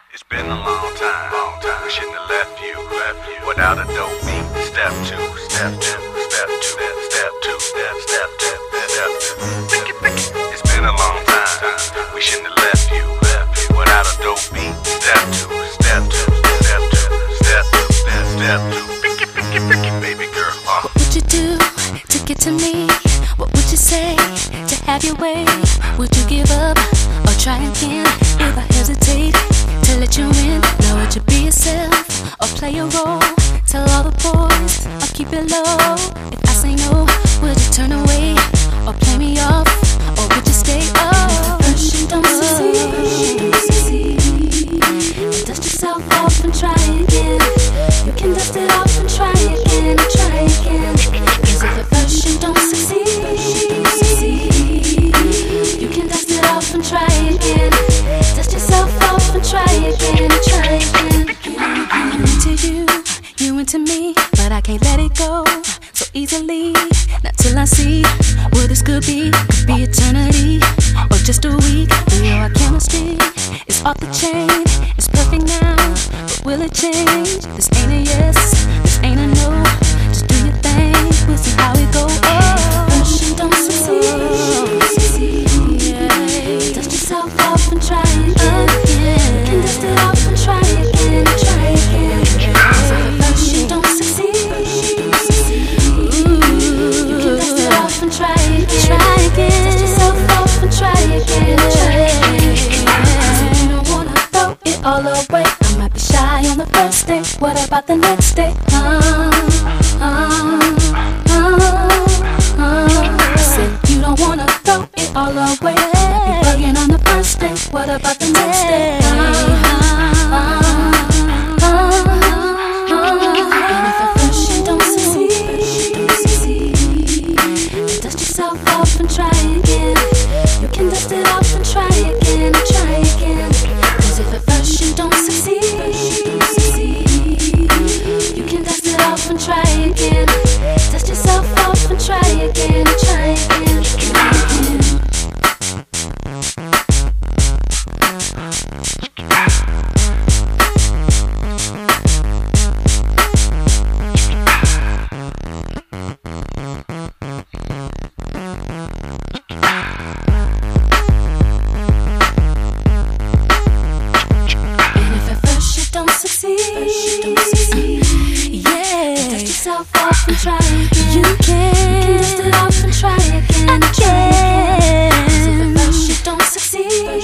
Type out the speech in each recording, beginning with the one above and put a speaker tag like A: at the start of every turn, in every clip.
A: It's been a long time. We shouldn't have left you without a dope beat. Step two, step two, step two, step two, step two, step two. It's been a long time. We shouldn't have left you without a dope beat. Step two, step two, step two, step two, step two. Baby girl,
B: What would you do to get to me? What would you say to have your way? Would you give up or try again? If I hesitate to let you in, now would you be yourself or play a role? Tell all the boys I'll keep it low. If I say no, would you turn away or play me off, or would you stay? Oh, first you don't succeed, and dust yourself off and try again. You can dust it off and try again, try again. 'Cause if at first you don't succeed, you can dust it off and try again. Dust yourself off and try again, try again. I'm into you, you into me, but I can't let it go so easily. Not till I see what this could be eternity or just a week. We know our chemistry is off the chain. It's perfect now, but will it change? This ain't a yes, this ain't a no. Just do your thing, we'll see how it goes. Oh, first you don't succeed, yeah. Dust yourself off and try again. You can dust it off and try again, try again. So first you don't succeed, you can dust it off and try again, try again. Dust yourself off and try again, try again. You don't wanna throw it all away. I might be shy on the first day. What about the next day? I said you don't wanna throw it all away. Might be bugging on the first day. What about the next day? And if at first you don't succeed, then dust yourself off and try again. You can dust it off and try again, try again. 'Cause if at first you don't succeed, you can dust it off and try again. Dust yourself off and try again, try again, try again. And if at first you don't succeed, yeah, dust yourself off and try again. You can dust it off and try again, try again. 'Cause if at first you don't succeed,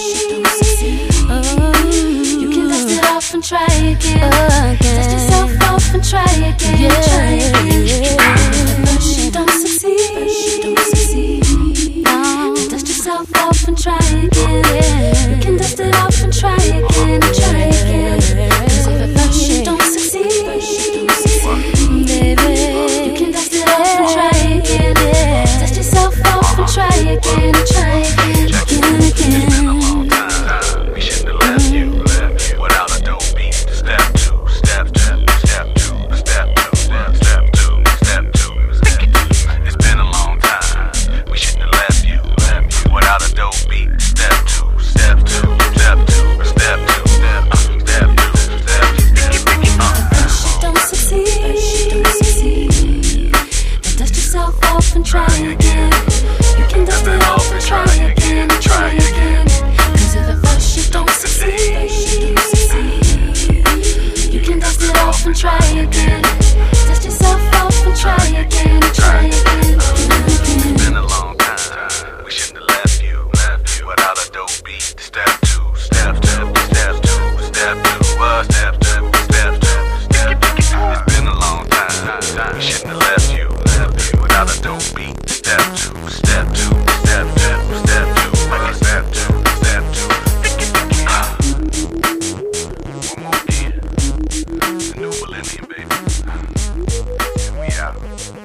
B: you can dust it off and try again. Dust yourself off and try again, try again. And if at first you don't succeed, then dust yourself off and try again. You can dust it off and try again, try again. 'Cause if at first you don't succeed, baby, you can dust it off and try again. Dust yourself off and try again, try again, again,
A: it's been a
B: again.
A: long time. We shouldn't have left you without a dope beat. Step two, step two, step two, step two, step two, step two. It's been a long time. We shouldn't have left you without a dope beat. Step two, step two, step two, step two, step two, step two, step two.
B: First you don't succeed, then dust yourself off and try again. You can dust it off and try again, try again. 'Cause if at first you don't succeed, you can dust it off and try again. Dust yourself off and try again, try again.
A: It's been a long time. We shouldn't have left you without a dope beat. Step two, step two, step two, step two, step two, step two, step two. It's been a long time. We shouldn't have left you without a dope beat. Step two, step two, step two, step two, step two, step two. One more year. The new millennium, baby. And we out.